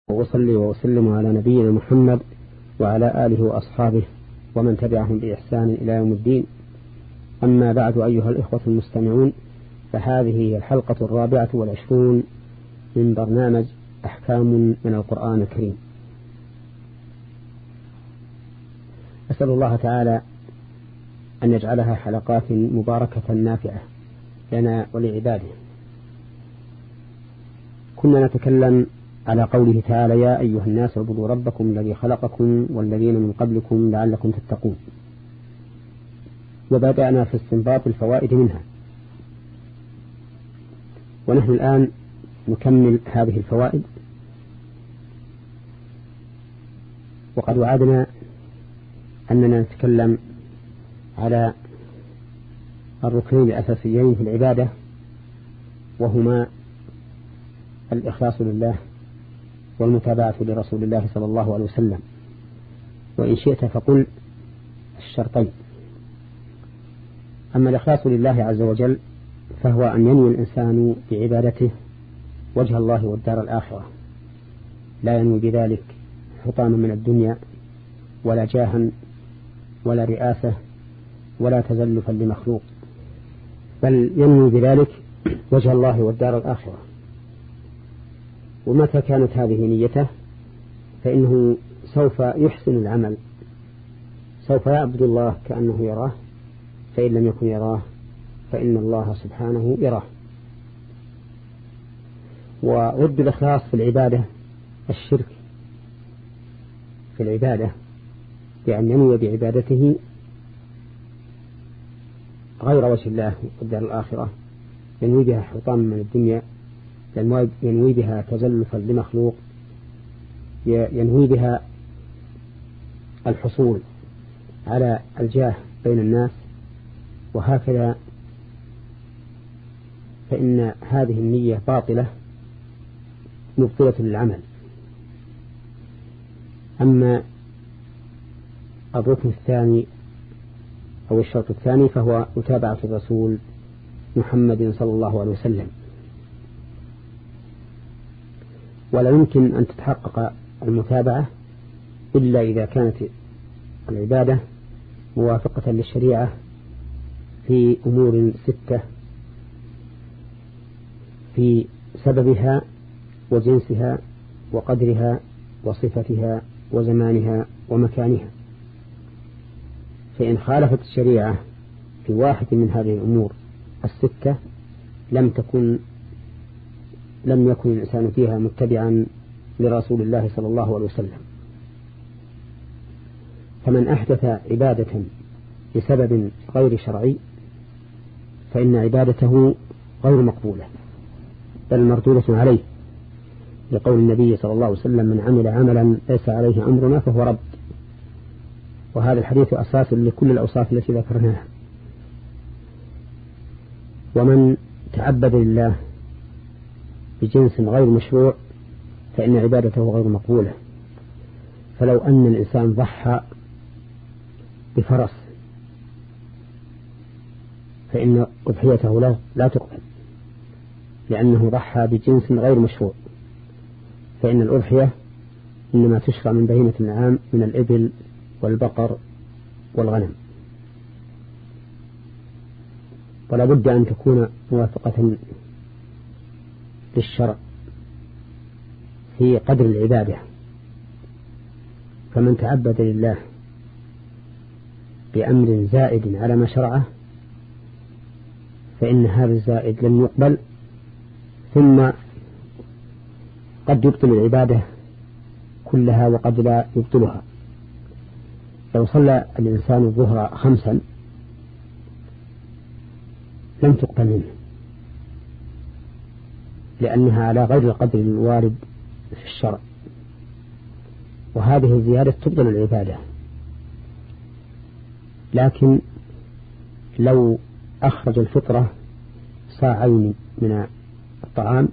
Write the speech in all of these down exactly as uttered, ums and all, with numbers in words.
وأصلي وأسلم على نبينا محمد وعلى آله وأصحابه ومن تبعهم بإحسان إلى يوم الدين. أما بعد، أيها الإخوة المستمعون، فهذه هي الحلقة الرابعة والعشرون من برنامج أحكام من القرآن الكريم. أسأل الله تعالى أن يجعلها حلقات مباركة نافعة لنا ولعباده. كنا نتكلم على قوله تعالى: يا أيها الناس اعبدوا ربكم الذي خلقكم والذين من قبلكم لعلكم تتقون، وبدأنا في استنباط الفوائد منها، ونحن الآن نكمل هذه الفوائد. وقد وعدنا أننا نتكلم على الركنين الأساسيين في العبادة، وهما الإخلاص لله والمتابعة لرسول الله صلى الله عليه وسلم، وإن شئت فقل الشرطين. أما الإخلاص لله عز وجل فهو أن ينوي الإنسان بعبادته وجه الله والدار الآخرة، لا ينوي بذلك حطاما من الدنيا ولا جاها ولا رئاسة ولا تزلفا لمخلوق، بل ينوي بذلك وجه الله والدار الآخرة. ومتى كانت هذه نيته فإنه سوف يحسن العمل، سوف يعبد الله كأنه يراه، فإن لم يكن يراه فإن الله سبحانه يراه. وضد الإخلاص في العبادة الشرك في العبادة، بأن ينوي بعبادته غير وجه الله والدار الآخرة، ينوي بها حطام من الدنيا، ينوي بها تزلفا لمخلوق، ينوي بها الحصول على الجاه بين الناس، وهكذا، فإن هذه النية باطلة مبطلة للعمل. أما الركن الثاني أو الشرط الثاني فهو متابعة الرسول محمد صلى الله عليه وسلم. ولا يمكن أن تتحقق المتابعة إلا إذا كانت العبادة موافقة للشريعة في أمور ستة، في سببها وجنسها وقدرها وصفتها وزمانها ومكانها. فإن خالفت الشريعة في واحد من هذه الأمور الستة لم تكن لم يكن الإنسان فيها متبعا لرسول الله صلى الله عليه وسلم. فمن أحدث عبادة بسبب غير شرعي فإن عبادته غير مقبولة بل مردودة عليه، لقول النبي صلى الله عليه وسلم: من عمل عملا ليس عليه أمرنا فهو رد. وهذا الحديث أساس لكل الأوصاف التي ذكرناها. ومن تعبد لله بجنس غير مشروع فإن عبادته غير مقبولة. فلو أن الإنسان ضحى بفرس فإن أضحيته له لا تقبل، لأنه ضحى بجنس غير مشروع. فإن الأضحية إنما تشرع من بهيمة الأنعام من الإبل والبقر والغنم، ولا بد أن تكون موافقة للشرع في قدر العبادة. فمن تعبد لله بأمر زائد على ما شرعه فإن هذا الزائد لن يقبل، ثم قد يبطل العبادة كلها وقد لا يبطلها. لو صلى الإنسان الظهر خمسا لم تقبل منه، لأنها على غير القدر الوارد في الشرع، وهذه الزيادة تبطل العبادة. لكن لو أخرج الفطرة صاعين من الطعام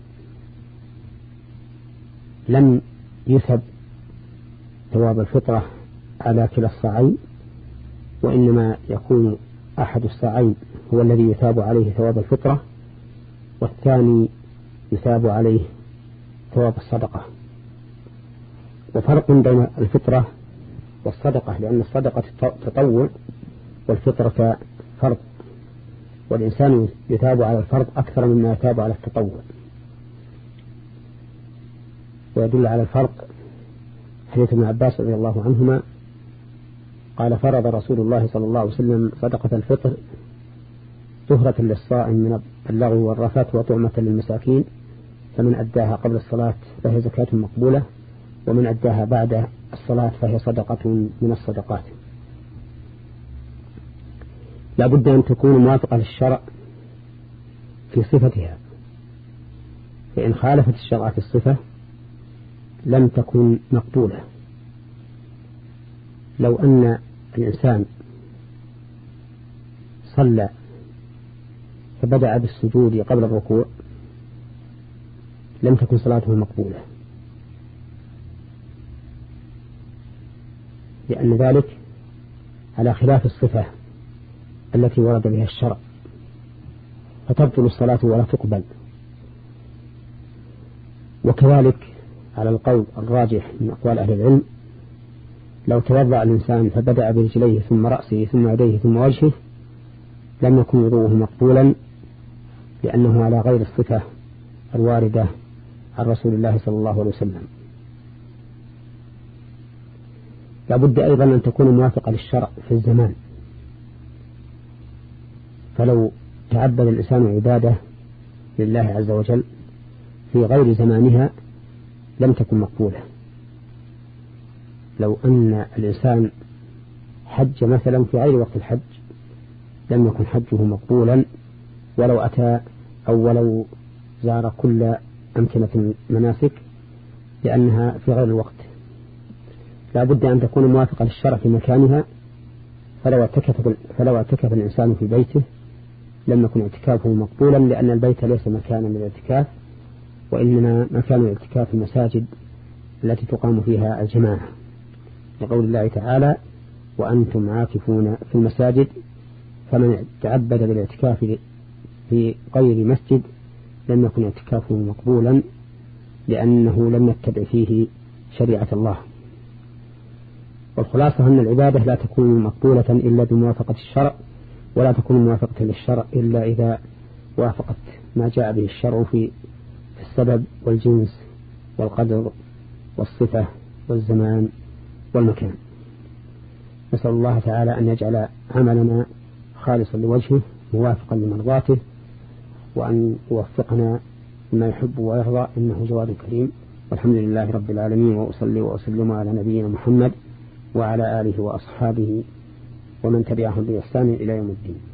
لم يثب ثواب الفطرة على كلا الصاعين، وإنما يكون أحد الصاعين هو الذي يثاب عليه ثواب الفطرة، والثاني يثاب عليه ثواب الصدقة. وفرق بين الفطرة والصدقة، لأن الصدقة تطوع والفطرة فرض، والإنسان يثاب على الفرض أكثر مما يثاب على التطوع. ويدل على الفرق حديث ابن عباس رضي الله عنهما قال فرض رسول الله صلى الله عليه وسلم صدقة الفطر طهرة للصائم من اللغو والرفث وطعمة للمساكين، فمن أداها قبل الصلاة فهي زكاة مقبولة، ومن أداها بعد الصلاة فهي صدقة من الصدقات. لا بد أن تكون موافقة للشرع في صفتها، فإن خالفت الشرع في الصفة لم تكن مقبولة. لو أن الإنسان صلى فبدأ بالسجود قبل الركوع لم تكن صلاته مقبولة، لأن ذلك على خلاف الصفة التي ورد بها الشرع، فتبطل الصلاة ولا تقبل. وكذلك على القول الراجح من أقوال أهل العلم لو توضأ الإنسان فبدأ برجليه ثم رأسه ثم يديه ثم وجهه لم يكن وضوءه مقبولا، لأنه على غير الصفة الواردة عن رسول الله صلى الله عليه وسلم. لابد أيضا أن تكون موافقة للشرع في الزمان، فلو تعبد الإنسان عبادة لله عز وجل في غير زمانها لم تكن مقبولة. لو أن الإنسان حج مثلا في غير وقت الحج لم يكن حجه مقبولا، ولو أتى أو ولو زار كل أمكنة المناسك، لأنها في غير الوقت. لا بد أن تكون موافقة للشرع في مكانها، فلو اعتكف فلو اعتكف الإنسان في بيته لم يكن اعتكافه مقبولا، لأن البيت ليس مكانا للاعتكاف، وإنما مكان الاعتكاف المساجد التي تقام فيها الجماعة، لقول الله تعالى وأنتم عاكفون في المساجد، فمن تعبد بالاعتكاف في غير مسجد لم يكن اعتكافه مقبولا، لأنه لم يتبع فيه شريعة الله. والخلاصة أن العبادة لا تكون مقبولة إلا بموافقة الشرع، ولا تكون موافقة للشرع إلا إذا وافقت ما جاء به الشرع في السبب والجنس والقدر والصفة والزمان والمكان. نسأل الله تعالى أن يجعل عملنا خالصا لوجهه موافقا لمرضاته، وأن يوفقنا لما يحب ويرضى، إنه جواد كريم. والحمد لله رب العالمين، وأصلي وأسلم على نبينا محمد وعلى آله وأصحابه ومن تبعهم بإحسان إلى يوم الدين.